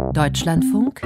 Deutschlandfunk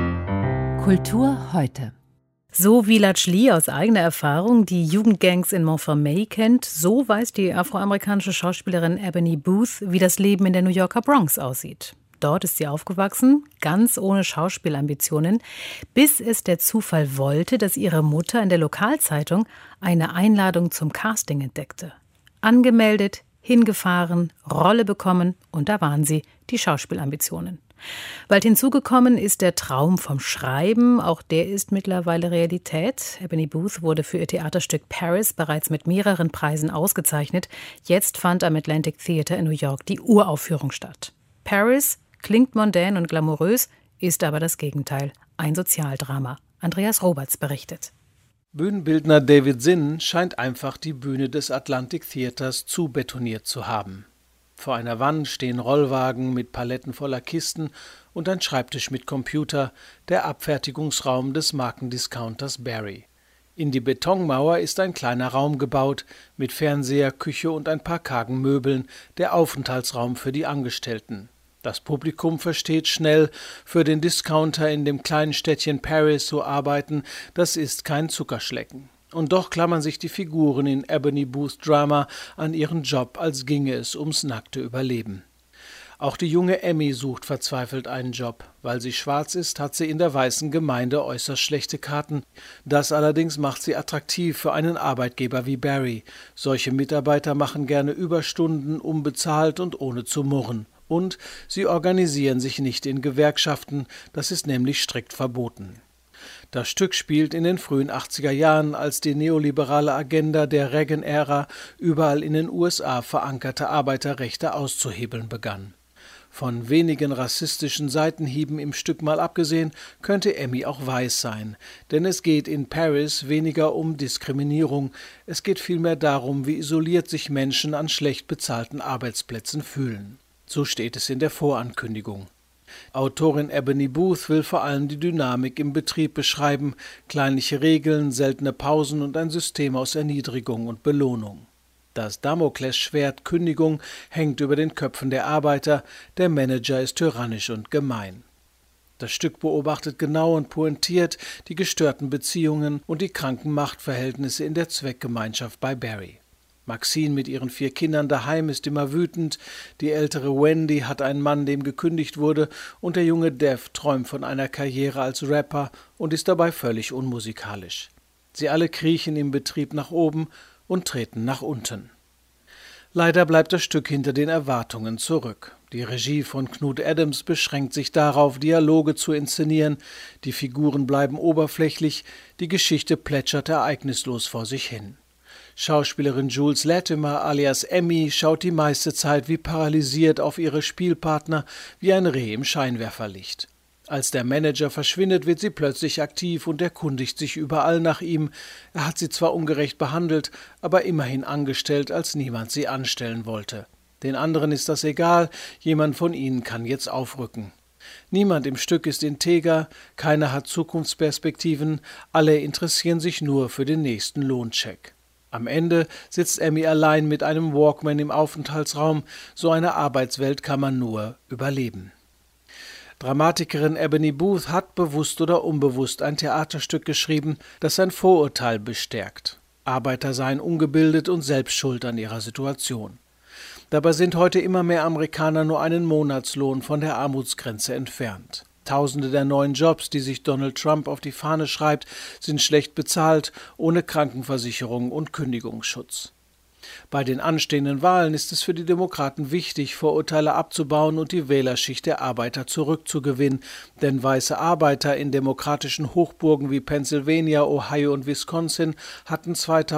Kultur heute. So wie Latch Lee aus eigener Erfahrung die Jugendgangs in Montfermeil kennt, so weiß die afroamerikanische Schauspielerin Ebony Booth, wie das Leben in der New Yorker Bronx aussieht. Dort ist sie aufgewachsen, ganz ohne Schauspielambitionen, bis es der Zufall wollte, dass ihre Mutter in der Lokalzeitung eine Einladung zum Casting entdeckte. Angemeldet, hingefahren, Rolle bekommen und da waren sie, die Schauspielambitionen. Bald hinzugekommen ist der Traum vom Schreiben, auch der ist mittlerweile Realität. Ebony Booth wurde für ihr Theaterstück Paris bereits mit mehreren Preisen ausgezeichnet. Jetzt fand am Atlantic Theatre in New York die Uraufführung statt. Paris klingt mondän und glamourös, ist aber das Gegenteil, ein Sozialdrama. Andreas Roberts berichtet. Bühnenbildner David Zinn scheint einfach die Bühne des Atlantic Theaters zu betoniert zu haben. Vor einer Wand stehen Rollwagen mit Paletten voller Kisten und ein Schreibtisch mit Computer, der Abfertigungsraum des Markendiscounters Barry. In die Betonmauer ist ein kleiner Raum gebaut, mit Fernseher, Küche und ein paar kargen Möbeln, der Aufenthaltsraum für die Angestellten. Das Publikum versteht schnell, für den Discounter in dem kleinen Städtchen Paris zu arbeiten, das ist kein Zuckerschlecken. Und doch klammern sich die Figuren in Ebony Booth Drama an ihren Job, als ginge es ums nackte Überleben. Auch die junge Emmy sucht verzweifelt einen Job. Weil sie schwarz ist, hat sie in der weißen Gemeinde äußerst schlechte Karten. Das allerdings macht sie attraktiv für einen Arbeitgeber wie Barry. Solche Mitarbeiter machen gerne Überstunden, unbezahlt und ohne zu murren. Und sie organisieren sich nicht in Gewerkschaften, das ist nämlich strikt verboten. Das Stück spielt in den frühen 80er Jahren, als die neoliberale Agenda der Reagan-Ära überall in den USA verankerte Arbeiterrechte auszuhebeln begann. Von wenigen rassistischen Seitenhieben im Stück mal abgesehen, könnte Emmy auch weiß sein. Denn es geht in Paris weniger um Diskriminierung, es geht vielmehr darum, wie isoliert sich Menschen an schlecht bezahlten Arbeitsplätzen fühlen. So steht es in der Vorankündigung. Autorin Ebony Booth will vor allem die Dynamik im Betrieb beschreiben, kleinliche Regeln, seltene Pausen und ein System aus Erniedrigung und Belohnung. Das Damoklesschwert Kündigung hängt über den Köpfen der Arbeiter, der Manager ist tyrannisch und gemein. Das Stück beobachtet genau und pointiert die gestörten Beziehungen und die kranken Machtverhältnisse in der Zweckgemeinschaft bei Barry. Maxine mit ihren 4 Kindern daheim ist immer wütend, die ältere Wendy hat einen Mann, dem gekündigt wurde, und der junge Dev träumt von einer Karriere als Rapper und ist dabei völlig unmusikalisch. Sie alle kriechen im Betrieb nach oben und treten nach unten. Leider bleibt das Stück hinter den Erwartungen zurück. Die Regie von Knut Adams beschränkt sich darauf, Dialoge zu inszenieren, die Figuren bleiben oberflächlich, die Geschichte plätschert ereignislos vor sich hin. Schauspielerin Jules Latimer alias Emmy schaut die meiste Zeit wie paralysiert auf ihre Spielpartner, wie ein Reh im Scheinwerferlicht. Als der Manager verschwindet, wird sie plötzlich aktiv und erkundigt sich überall nach ihm. Er hat sie zwar ungerecht behandelt, aber immerhin angestellt, als niemand sie anstellen wollte. Den anderen ist das egal, jemand von ihnen kann jetzt aufrücken. Niemand im Stück ist integer, keiner hat Zukunftsperspektiven, alle interessieren sich nur für den nächsten Lohncheck. Am Ende sitzt Emmy allein mit einem Walkman im Aufenthaltsraum. So eine Arbeitswelt kann man nur überleben. Dramatikerin Ebony Booth hat bewusst oder unbewusst ein Theaterstück geschrieben, das ein Vorurteil bestärkt. Arbeiter seien ungebildet und selbst schuld an ihrer Situation. Dabei sind heute immer mehr Amerikaner nur einen Monatslohn von der Armutsgrenze entfernt. Tausende der neuen Jobs, die sich Donald Trump auf die Fahne schreibt, sind schlecht bezahlt, ohne Krankenversicherung und Kündigungsschutz. Bei den anstehenden Wahlen ist es für die Demokraten wichtig, Vorurteile abzubauen und die Wählerschicht der Arbeiter zurückzugewinnen, denn weiße Arbeiter in demokratischen Hochburgen wie Pennsylvania, Ohio und Wisconsin hatten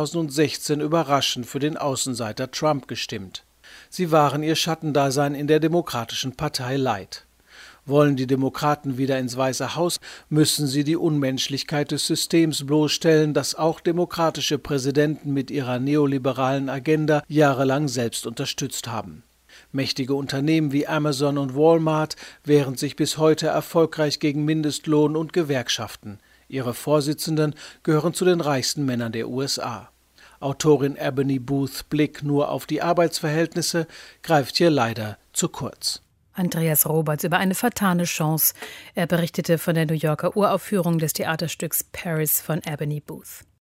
2016 überraschend für den Außenseiter Trump gestimmt. Sie waren ihr Schattendasein in der Demokratischen Partei leid. Wollen die Demokraten wieder ins Weiße Haus, müssen sie die Unmenschlichkeit des Systems bloßstellen, das auch demokratische Präsidenten mit ihrer neoliberalen Agenda jahrelang selbst unterstützt haben. Mächtige Unternehmen wie Amazon und Walmart wehren sich bis heute erfolgreich gegen Mindestlohn und Gewerkschaften. Ihre Vorsitzenden gehören zu den reichsten Männern der USA. Autorin Ebony Booths Blick nur auf die Arbeitsverhältnisse greift hier leider zu kurz. Andreas Roberts über eine vertane Chance. Er berichtete von der New Yorker Uraufführung des Theaterstücks Paris von Ebony Booth.